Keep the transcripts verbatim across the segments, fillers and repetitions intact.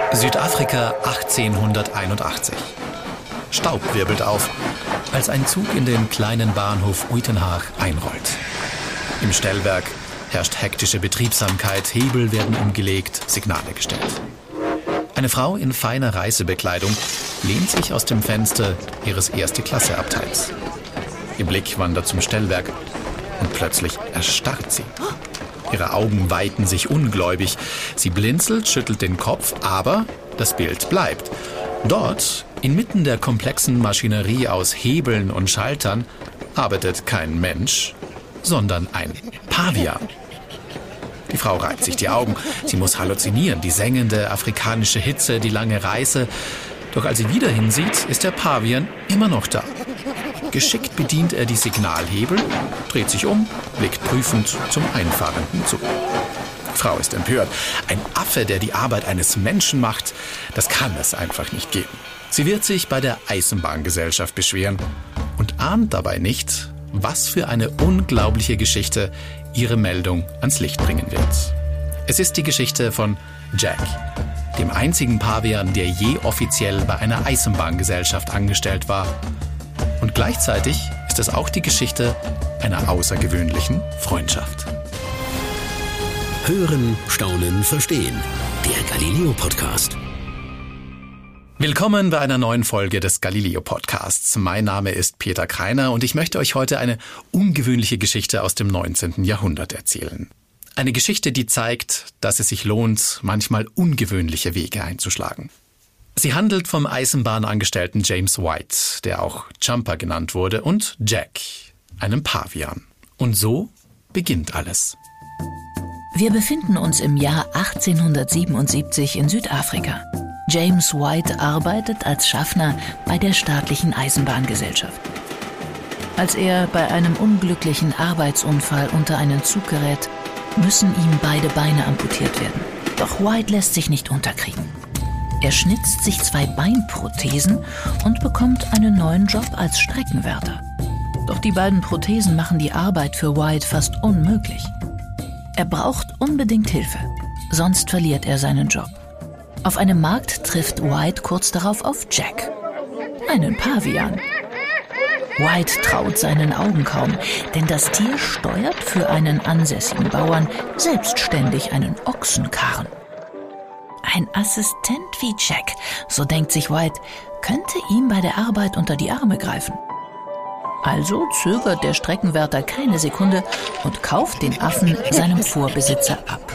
Südafrika achtzehnhunderteinundachtzig. Staub wirbelt auf, als ein Zug in den kleinen Bahnhof Uitenhage einrollt. Im Stellwerk herrscht hektische Betriebsamkeit, Hebel werden umgelegt, Signale gestellt. Eine Frau in feiner Reisebekleidung lehnt sich aus dem Fenster ihres Erste-Klasse-Abteils. Ihr Blick wandert zum Stellwerk und plötzlich erstarrt sie. Ihre Augen weiten sich ungläubig. Sie blinzelt, schüttelt den Kopf, aber das Bild bleibt. Dort, inmitten der komplexen Maschinerie aus Hebeln und Schaltern, arbeitet kein Mensch, sondern ein Pavian. Die Frau reibt sich die Augen. Sie muss halluzinieren. Die sengende afrikanische Hitze, die lange Reise. Doch als sie wieder hinsieht, ist der Pavian immer noch da. Geschickt bedient er die Signalhebel, dreht sich um, blickt prüfend zum einfahrenden Zug. Die Frau ist empört. Ein Affe, der die Arbeit eines Menschen macht, das kann es einfach nicht geben. Sie wird sich bei der Eisenbahngesellschaft beschweren und ahnt dabei nicht, was für eine unglaubliche Geschichte ihre Meldung ans Licht bringen wird. Es ist die Geschichte von Jack, dem einzigen Pavian, der je offiziell bei einer Eisenbahngesellschaft angestellt war. Und gleichzeitig ist es auch die Geschichte einer außergewöhnlichen Freundschaft. Hören, staunen, verstehen. Der Galileo-Podcast. Willkommen bei einer neuen Folge des Galileo-Podcasts. Mein Name ist Peter Kreiner und ich möchte euch heute eine ungewöhnliche Geschichte aus dem neunzehnten Jahrhundert erzählen. Eine Geschichte, die zeigt, dass es sich lohnt, manchmal ungewöhnliche Wege einzuschlagen. Sie handelt vom Eisenbahnangestellten James White, der auch Jumper genannt wurde, und Jack, einem Pavian. Und so beginnt alles. Wir befinden uns im Jahr achtzehnhundertsiebenundsiebzig in Südafrika. James White arbeitet als Schaffner bei der staatlichen Eisenbahngesellschaft. Als er bei einem unglücklichen Arbeitsunfall unter einen Zug gerät, müssen ihm beide Beine amputiert werden. Doch White lässt sich nicht unterkriegen. Er schnitzt sich zwei Beinprothesen und bekommt einen neuen Job als Streckenwärter. Doch die beiden Prothesen machen die Arbeit für White fast unmöglich. Er braucht unbedingt Hilfe, sonst verliert er seinen Job. Auf einem Markt trifft White kurz darauf auf Jack, einen Pavian. White traut seinen Augen kaum, denn das Tier steuert für einen ansässigen Bauern selbstständig einen Ochsenkarren. Ein Assistent wie Jack, so denkt sich White, könnte ihm bei der Arbeit unter die Arme greifen. Also zögert der Streckenwärter keine Sekunde und kauft den Affen seinem Vorbesitzer ab.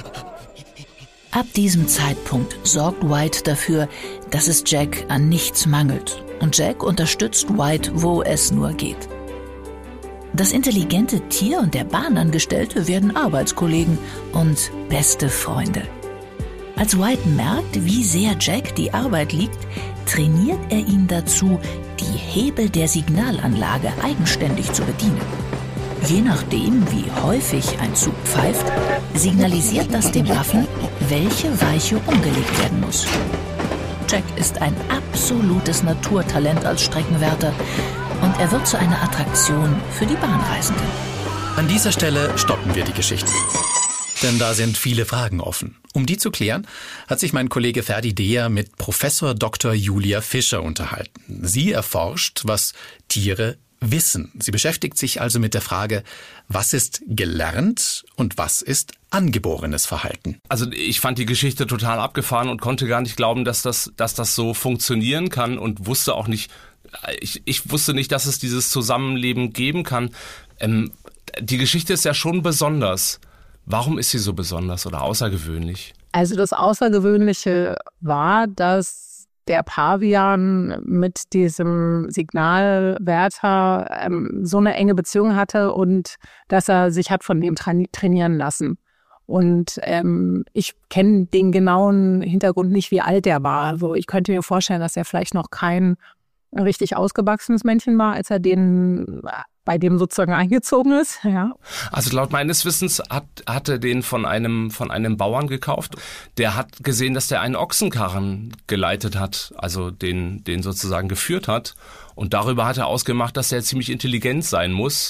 Ab diesem Zeitpunkt sorgt White dafür, dass es Jack an nichts mangelt. Und Jack unterstützt White, wo es nur geht. Das intelligente Tier und der Bahnangestellte werden Arbeitskollegen und beste Freunde. Als White merkt, wie sehr Jack die Arbeit liegt, trainiert er ihn dazu, die Hebel der Signalanlage eigenständig zu bedienen. Je nachdem, wie häufig ein Zug pfeift, signalisiert das dem Affen, welche Weiche umgelegt werden muss. Jack ist ein absolutes Naturtalent als Streckenwärter und er wird zu einer Attraktion für die Bahnreisenden. An dieser Stelle stoppen wir die Geschichte. Denn da sind viele Fragen offen. Um die zu klären, hat sich mein Kollege Ferdi Deher mit Professor Doktor Julia Fischer unterhalten. Sie erforscht, was Tiere wissen. Sie beschäftigt sich also mit der Frage, was ist gelernt und was ist angeborenes Verhalten. Also ich fand die Geschichte total abgefahren und konnte gar nicht glauben, dass das, dass das so funktionieren kann und wusste auch nicht, ich, ich wusste nicht, dass es dieses Zusammenleben geben kann. Ähm, die Geschichte ist ja schon besonders. Warum ist sie so besonders oder außergewöhnlich? Also das Außergewöhnliche war, dass der Pavian mit diesem Signalwärter ähm, so eine enge Beziehung hatte und dass er sich hat von dem tra- trainieren lassen. Und ähm, ich kenne den genauen Hintergrund nicht, wie alt er war. Also ich könnte mir vorstellen, dass er vielleicht noch kein richtig ausgewachsenes Männchen war, als er den bei dem sozusagen eingezogen ist. Ja. Also laut meines Wissens hat, hat er den von einem, von einem Bauern gekauft. Der hat gesehen, dass der einen Ochsenkarren geleitet hat, also den, den sozusagen geführt hat. Und darüber hat er ausgemacht, dass er ziemlich intelligent sein muss.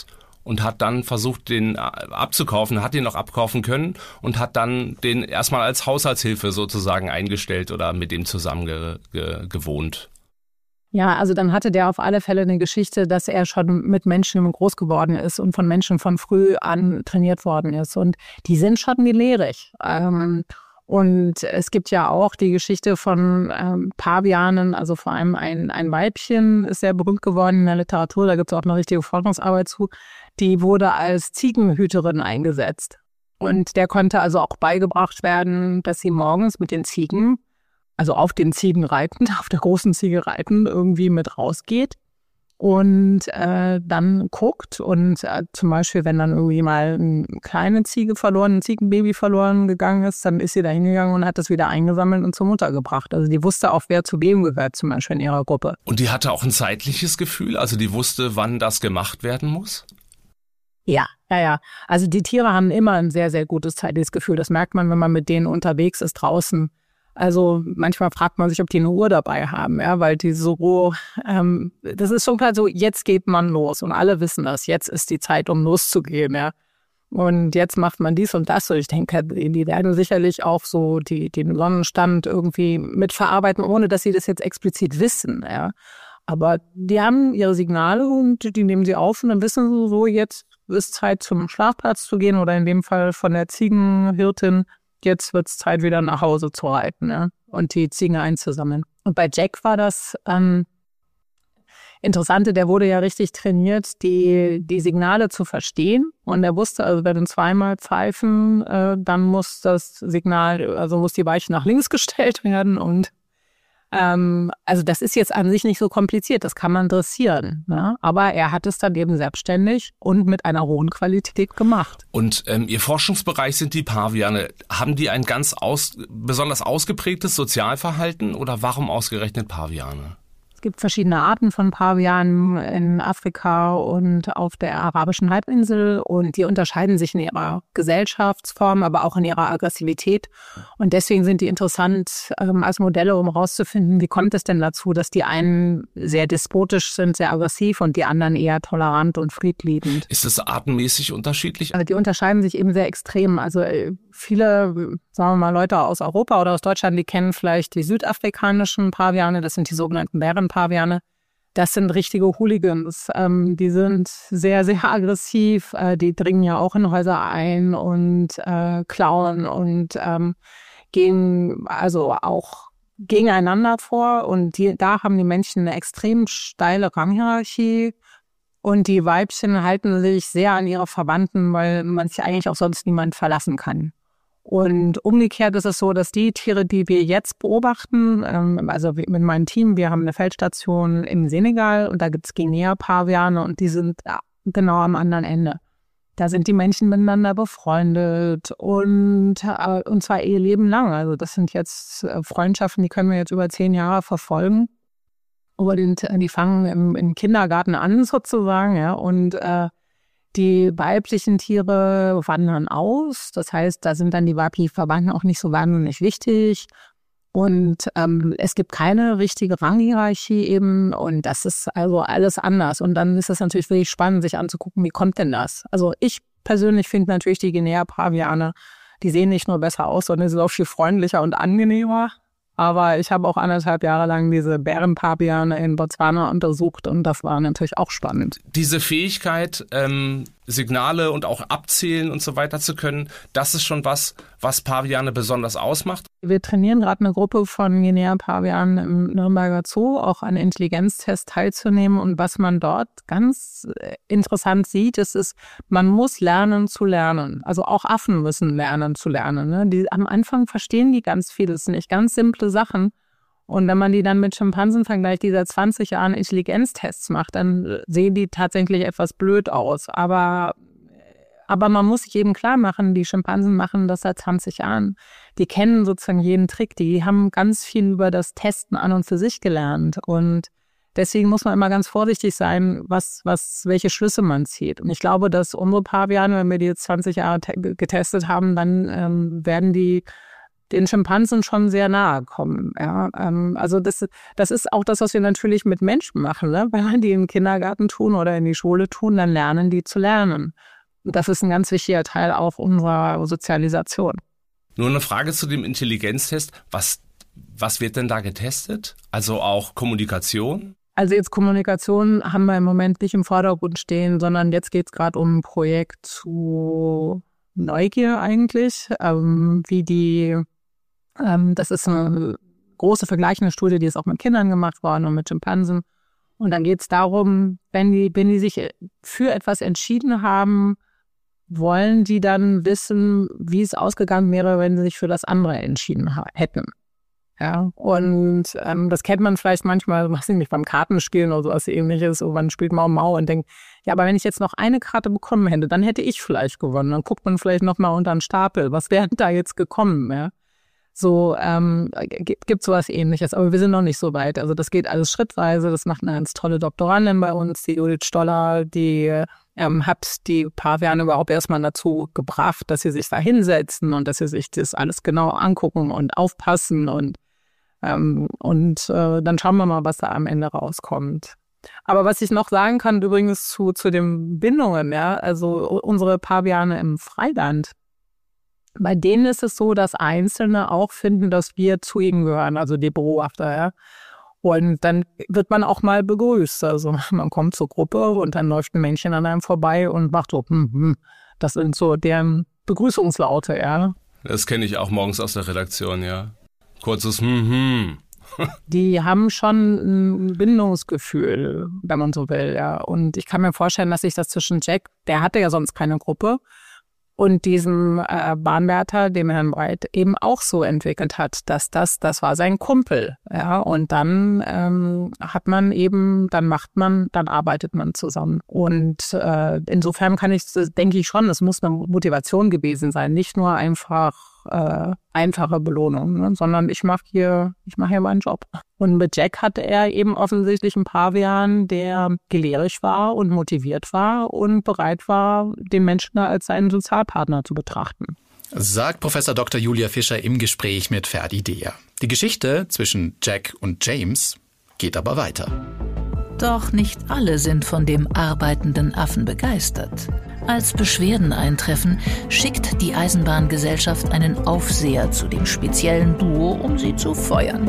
und hat dann versucht, den abzukaufen, hat den auch abkaufen können und hat dann den erstmal als Haushaltshilfe sozusagen eingestellt oder mit dem zusammen ge- ge- gewohnt. Ja, also dann hatte der auf alle Fälle eine Geschichte, dass er schon mit Menschen groß geworden ist und von Menschen von früh an trainiert worden ist. Und die sind schon gelehrig. Ähm, und es gibt ja auch die Geschichte von ähm, Pavianen, also vor allem ein, ein Weibchen ist sehr berühmt geworden in der Literatur, da gibt es auch eine richtige Forschungsarbeit zu, die wurde als Ziegenhüterin eingesetzt. Und der konnte also auch beigebracht werden, dass sie morgens mit den Ziegen, also auf den Ziegen reiten, auf der großen Ziege reiten, irgendwie mit rausgeht und äh, dann guckt und äh, zum Beispiel, wenn dann irgendwie mal eine kleine Ziege verloren, ein Ziegenbaby verloren gegangen ist, dann ist sie da hingegangen und hat das wieder eingesammelt und zur Mutter gebracht. Also die wusste auch, wer zu wem gehört, zum Beispiel in ihrer Gruppe. Und die hatte auch ein zeitliches Gefühl, also die wusste, wann das gemacht werden muss? Ja, ja, ja. Also die Tiere haben immer ein sehr, sehr gutes zeitliches Gefühl. Das merkt man, wenn man mit denen unterwegs ist draußen. Also manchmal fragt man sich, ob die eine Uhr dabei haben, ja, weil die so, ähm, das ist schon klar so, jetzt geht man los und alle wissen das, jetzt ist die Zeit, um loszugehen, ja. Und jetzt macht man dies und das und ich denke, die werden sicherlich auch so die, den Sonnenstand irgendwie mitverarbeiten, ohne dass sie das jetzt explizit wissen, ja. Aber die haben ihre Signale und die nehmen sie auf und dann wissen sie so, jetzt ist Zeit zum Schlafplatz zu gehen oder in dem Fall von der Ziegenhirtin, jetzt wird es Zeit, wieder nach Hause zu reiten, ja, und die Ziegen einzusammeln. Und bei Jack war das ähm, Interessante, der wurde ja richtig trainiert, die, die Signale zu verstehen. Und er wusste, also wenn zweimal pfeifen, äh, dann muss das Signal, also muss die Weiche nach links gestellt werden. Und ähm, also das ist jetzt an sich nicht so kompliziert, das kann man dressieren. Ne? Aber er hat es dann eben selbstständig und mit einer hohen Qualität gemacht. Und ähm, Ihr Forschungsbereich sind die Paviane. Haben die ein ganz aus, besonders ausgeprägtes Sozialverhalten oder warum ausgerechnet Paviane? Es gibt verschiedene Arten von Pavianen in Afrika und auf der arabischen Halbinsel und die unterscheiden sich in ihrer Gesellschaftsform, aber auch in ihrer Aggressivität. Und deswegen sind die interessant ähm, als Modelle, um herauszufinden, wie kommt es denn dazu, dass die einen sehr despotisch sind, sehr aggressiv und die anderen eher tolerant und friedliebend. Ist das artenmäßig unterschiedlich? Also die unterscheiden sich eben sehr extrem. Also viele, sagen wir mal, Leute aus Europa oder aus Deutschland, die kennen vielleicht die südafrikanischen Paviane, das sind die sogenannten Bärenpaviane. Das sind richtige Hooligans. Ähm, die sind sehr, sehr aggressiv. Äh, die dringen ja auch in Häuser ein und äh, klauen und ähm, gehen also auch gegeneinander vor. Und die, da haben die Männchen eine extrem steile Ranghierarchie. Und die Weibchen halten sich sehr an ihre Verwandten, weil man sich eigentlich auch sonst niemand verlassen kann. Und umgekehrt ist es so, dass die Tiere, die wir jetzt beobachten, ähm, also mit meinem Team, wir haben eine Feldstation im Senegal und da gibt es Guinea-Paviane und die sind ja, genau am anderen Ende. Da sind die Männchen miteinander befreundet und, äh, und zwar ihr Leben lang. Also das sind jetzt äh, Freundschaften, die können wir jetzt über zehn Jahre verfolgen. Aber die, die fangen im, im Kindergarten an sozusagen, ja, und äh, die weiblichen Tiere wandern aus. Das heißt, da sind dann die weiblichen Verwandten auch nicht so wahnsinnig wichtig. Und ähm, es gibt keine richtige Ranghierarchie eben. Und das ist also alles anders. Und dann ist es natürlich wirklich spannend, sich anzugucken, wie kommt denn das? Also ich persönlich finde natürlich die Guinea-Paviane, die sehen nicht nur besser aus, sondern sind auch viel freundlicher und angenehmer. Aber ich habe auch anderthalb Jahre lang diese Bärenpaviane in Botswana untersucht und das war natürlich auch spannend. Diese Fähigkeit, ähm, Signale und auch abzählen und so weiter zu können, das ist schon was, was Paviane besonders ausmacht. Wir trainieren gerade eine Gruppe von Guinea-Pavianen im Nürnberger Zoo, auch an Intelligenztests teilzunehmen. Und was man dort ganz interessant sieht, ist, ist, man muss lernen zu lernen. Also auch Affen müssen lernen zu lernen. Ne? Die, am Anfang verstehen die ganz viel, das sind nicht ganz simple Sachen. Und wenn man die dann mit Schimpansen vergleicht, die seit zwanzig Jahren Intelligenztests macht, dann sehen die tatsächlich etwas blöd aus. Aber, aber man muss sich eben klar machen, die Schimpansen machen das seit zwanzig Jahren. Die kennen sozusagen jeden Trick. Die haben ganz viel über das Testen an und für sich gelernt. Und deswegen muss man immer ganz vorsichtig sein, was, was, welche Schlüsse man zieht. Und ich glaube, dass unsere Paviane, wenn wir die jetzt zwanzig Jahre te- getestet haben, dann ähm, werden die den Schimpansen schon sehr nahe kommen. Ja, ähm, also das, das ist auch das, was wir natürlich mit Menschen machen, ne? Wenn wir die in den Kindergarten tun oder in die Schule tun, dann lernen die zu lernen. Und das ist ein ganz wichtiger Teil auch unserer Sozialisation. Nur eine Frage zu dem Intelligenztest. Was, was wird denn da getestet? Also auch Kommunikation? Also jetzt Kommunikation haben wir im Moment nicht im Vordergrund stehen, sondern jetzt geht es gerade um ein Projekt zu Neugier eigentlich, ähm, wie die, ähm, das ist eine große vergleichende Studie, die ist auch mit Kindern gemacht worden und mit Schimpansen. Und dann geht es darum, wenn die, wenn die sich für etwas entschieden haben, wollen die dann wissen, wie es ausgegangen wäre, wenn sie sich für das andere entschieden ha- hätten. Ja, und ähm, das kennt man vielleicht manchmal, weiß ich nicht, beim Kartenspielen oder sowas Ähnliches, und man spielt Mau Mau und denkt, ja, aber wenn ich jetzt noch eine Karte bekommen hätte, dann hätte ich vielleicht gewonnen. Dann guckt man vielleicht noch mal unter den Stapel, was wäre da jetzt gekommen, ja? So ähm, gibt, gibt sowas Ähnliches, aber wir sind noch nicht so weit. Also das geht alles schrittweise. Das macht eine ganz tolle Doktorandin bei uns, die Judith Stoller, die ähm, hat die Paviane überhaupt erstmal dazu gebracht, dass sie sich da hinsetzen und dass sie sich das alles genau angucken und aufpassen und ähm, und äh, dann schauen wir mal, was da am Ende rauskommt. Aber was ich noch sagen kann, übrigens zu zu den Bindungen, ja, also unsere Paviane im Freiland, bei denen ist es so, dass Einzelne auch finden, dass wir zu ihnen gehören, also die Beobachter, ja. Und dann wird man auch mal begrüßt. Also man kommt zur Gruppe und dann läuft ein Männchen an einem vorbei und macht so, hm, hm. Das sind so deren Begrüßungslaute, ja. Das kenne ich auch morgens aus der Redaktion, ja. Kurzes hm, hm. Die haben schon ein Bindungsgefühl, wenn man so will, ja. Und ich kann mir vorstellen, dass sich das zwischen Jack, der hatte ja sonst keine Gruppe, und diesem äh, Bahnwärter, dem Herrn White, eben auch so entwickelt hat, dass das, das war sein Kumpel, ja, und dann ähm, hat man eben, dann macht man, dann arbeitet man zusammen. Und äh, insofern kann ich, denke ich schon, es muss eine Motivation gewesen sein, nicht nur einfach äh, einfache Belohnung, ne, sondern ich mache hier, ich mache hier meinen Job. Und mit Jack hatte er eben offensichtlich einen Pavian, der gelehrig war und motiviert war und bereit war, den Menschen als seinen Sozialpartner zu betrachten. Sagt Professor Doktor Julia Fischer im Gespräch mit Ferdi Deher. Die Geschichte zwischen Jack und James geht aber weiter. Doch nicht alle sind von dem arbeitenden Affen begeistert. Als Beschwerden eintreffen, schickt die Eisenbahngesellschaft einen Aufseher zu dem speziellen Duo, um sie zu feuern.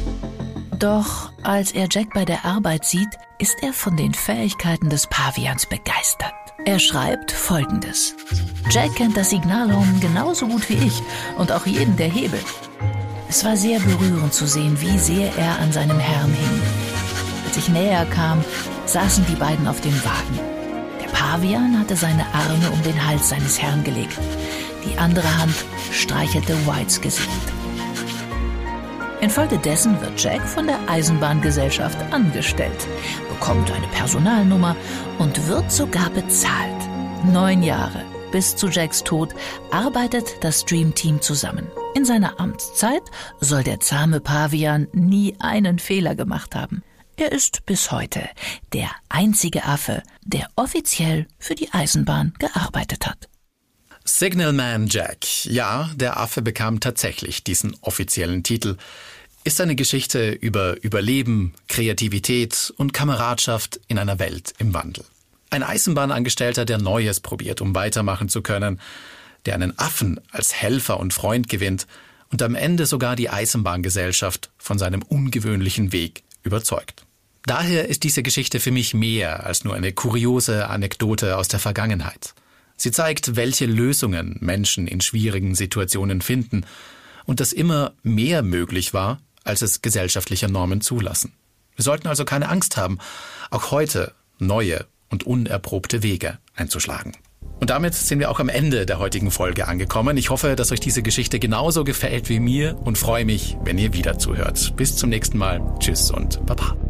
Doch als er Jack bei der Arbeit sieht, ist er von den Fähigkeiten des Pavians begeistert. Er schreibt Folgendes: Jack kennt das Signalhorn genauso gut wie ich und auch jeden der Hebel. Es war sehr berührend zu sehen, wie sehr er an seinem Herrn hing. Als ich näher kam, saßen die beiden auf dem Wagen. Der Pavian hatte seine Arme um den Hals seines Herrn gelegt. Die andere Hand streichelte Whites Gesicht. Infolgedessen wird Jack von der Eisenbahngesellschaft angestellt, bekommt eine Personalnummer und wird sogar bezahlt. Neun Jahre bis zu Jacks Tod arbeitet das Dream Team zusammen. In seiner Amtszeit soll der zahme Pavian nie einen Fehler gemacht haben. Er ist bis heute der einzige Affe, der offiziell für die Eisenbahn gearbeitet hat. Signalman Jack, ja, der Affe bekam tatsächlich diesen offiziellen Titel, ist eine Geschichte über Überleben, Kreativität und Kameradschaft in einer Welt im Wandel. Ein Eisenbahnangestellter, der Neues probiert, um weitermachen zu können, der einen Affen als Helfer und Freund gewinnt und am Ende sogar die Eisenbahngesellschaft von seinem ungewöhnlichen Weg überzeugt. Daher ist diese Geschichte für mich mehr als nur eine kuriose Anekdote aus der Vergangenheit. Sie zeigt, welche Lösungen Menschen in schwierigen Situationen finden und dass immer mehr möglich war, als es gesellschaftliche Normen zulassen. Wir sollten also keine Angst haben, auch heute neue und unerprobte Wege einzuschlagen. Und damit sind wir auch am Ende der heutigen Folge angekommen. Ich hoffe, dass euch diese Geschichte genauso gefällt wie mir und freue mich, wenn ihr wieder zuhört. Bis zum nächsten Mal. Tschüss und Baba.